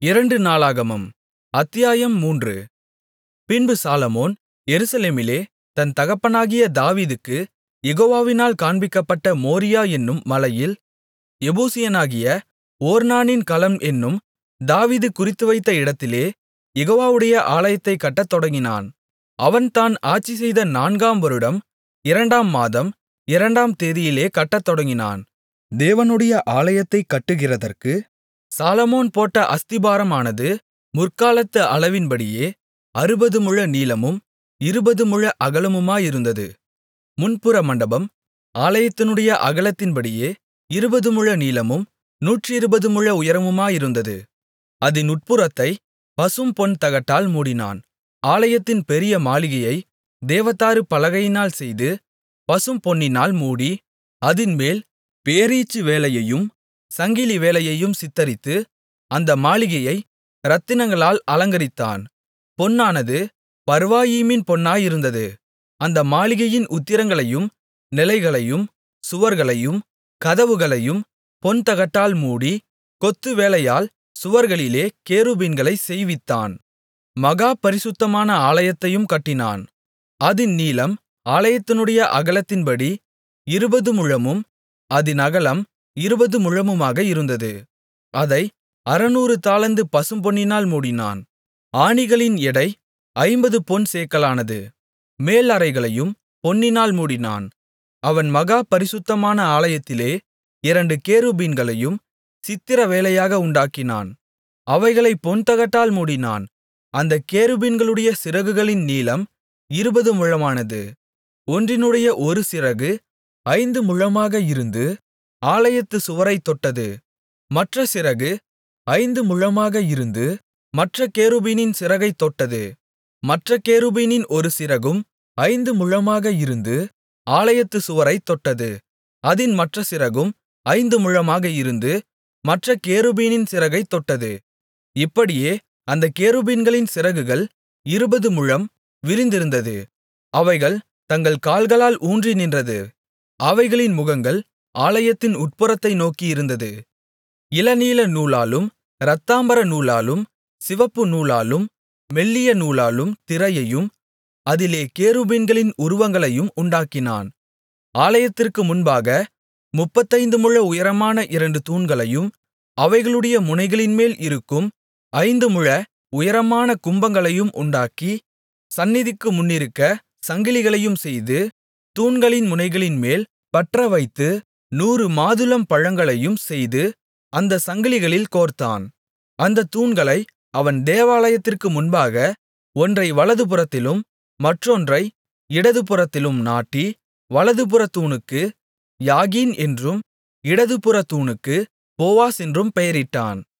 அத்தியாயம் 3. பின்பு சாலொமோன் எருசலேமிலே தன் தகப்பனாகிய தாவீதுக்குக் யெகோவாவினால் காண்பிக்கப்பட்ட மோரியா என்னும் மலையில் எபூசியனாகிய ஒர்னானின் களம் என்னும் தாவீது குறித்துவைத்த இடத்திலே யெகோவாவுடைய ஆலயத்தைக் கட்டத் தொடங்கினான். அவன் தான் ஆட்சிசெய்த 4 ஆம் வருடம் 2 ஆம் மாதம் 2 ஆம் தேதியிலே கட்டத் தொடங்கினான். தேவனுடைய ஆலயத்தைக் கட்டுகிறதற்கு சாலொமோன் போட்ட அஸ்திபாரமானது முற்காலத்து அளவின்படியே 60 முழ நீளமும் 20 முழ அகலமுமாயிருந்தது. முன்புற மண்டபம் ஆலயத்தினுடைய அகலத்தின்படியே 20 முழ நீளமும் 120 முழ உயரமுமாயிருந்தது. அதின் உட்புறத்தைப் பசும்பொன் தகட்டால் மூடினான். ஆலயத்தின் பெரிய மாளிகையை தேவதாரு பலகையினால் செய்து பசும்பொன்னினால் மூடி, அதின்மேல் பேரீச்சு வேலையையும் சங்கிலி வேலையையும் சித்தரித்து அந்த மாளிகையை இரத்தினங்களால் அலங்கரித்தான். பொன்னானது பர்வாயீமின் பொன்னாயிருந்தது. அந்த மாளிகையின் உத்திரங்களையும் நிலைகளையும் சுவர்களையும் கதவுகளையும் பொன்தகட்டால் மூடி, கொத்து வேலையால் சுவர்களிலே கேருபீன்களைச் செய்வித்தான். மகா பரிசுத்தமான ஆலயத்தையும் கட்டினான். அதின் நீளம் ஆலயத்தினுடைய அகலத்தின்படி 20 முழமும் அதின் அகலம் 20 முழமுமாக இருந்தது. அதை 600 தாலந்து பசும்பொன்னினால் மூடினான். ஆணிகளின் எடை 50 பொன் சேக்கலானது. மேல் அறைகளையும் பொன்னினால் மூடினான். அவன் மகா பரிசுத்தமான ஆலயத்திலே 2 கேருபீன்களையும் சித்திர வேலையாக உண்டாக்கினான். அவைகளைப் பொன்தகட்டால் மூடினான். அந்தக் கேருபீன்களுடைய சிறகுகளின் நீளம் 20 முழமானது. ஒன்றினுடைய ஒரு சிறகு 5 முழமாக இருந்து ஆலயத்துச் சுவரைத் தொட்டது. மற்ற சிறகு 5 முழமாக இருந்து மற்ற கேருபீனின் சிறகைத் தொட்டது. மற்ற கேருபீனின் ஒரு சிறகும் 5 முழமாக இருந்து ஆலயத்துச் சுவரைத் தொட்டது. அதின் மற்ற சிறகும் 5 முழமாக இருந்து மற்ற கேருபீனின் சிறகைத் தொட்டது. இப்படியே அந்தக் கேருபீன்களின் சிறகுகள் 20 முழம் விரிந்திருந்தது. அவைகள் தங்கள் கால்களால் ஊன்றி நின்றது. அவைகளின் முகங்கள் ஆலயத்தின் உட்புறத்தை நோக்கியிருந்தது. இளநீல நூலாலும் இரத்தாம்பர நூலாலும் சிவப்பு நூலாலும் மெல்லிய நூலாலும் திரையையும் அதிலே கேருபீன்களின் உருவங்களையும் உண்டாக்கினான். ஆலயத்திற்கு முன்பாக 35 முழ உயரமான 2 தூண்களையும் அவைகளுடைய முனைகளின்மேல் இருக்கும் 5 முழ உயரமான கும்பங்களையும் உண்டாக்கி, சந்நிதிக்கு முன்னிருக்க சங்கிலிகளையும் செய்து, தூண்களின் முனைகளின்மேல் பற்றவைத்து 100 மாதுளம் பழங்களையும் செய்து அந்தச் சங்கிலிகளில் கோர்த்தான். அந்தத் தூண்களை அவன் தேவாலயத்திற்கு முன்பாக ஒன்றை வலதுபுறத்திலும் மற்றொன்றை இடதுபுறத்திலும் நாட்டி, வலதுபுறத் தூணுக்கு யாகீன் என்றும் இடதுபுறத் தூணுக்கு போவாஸ் என்றும் பெயரிட்டான்.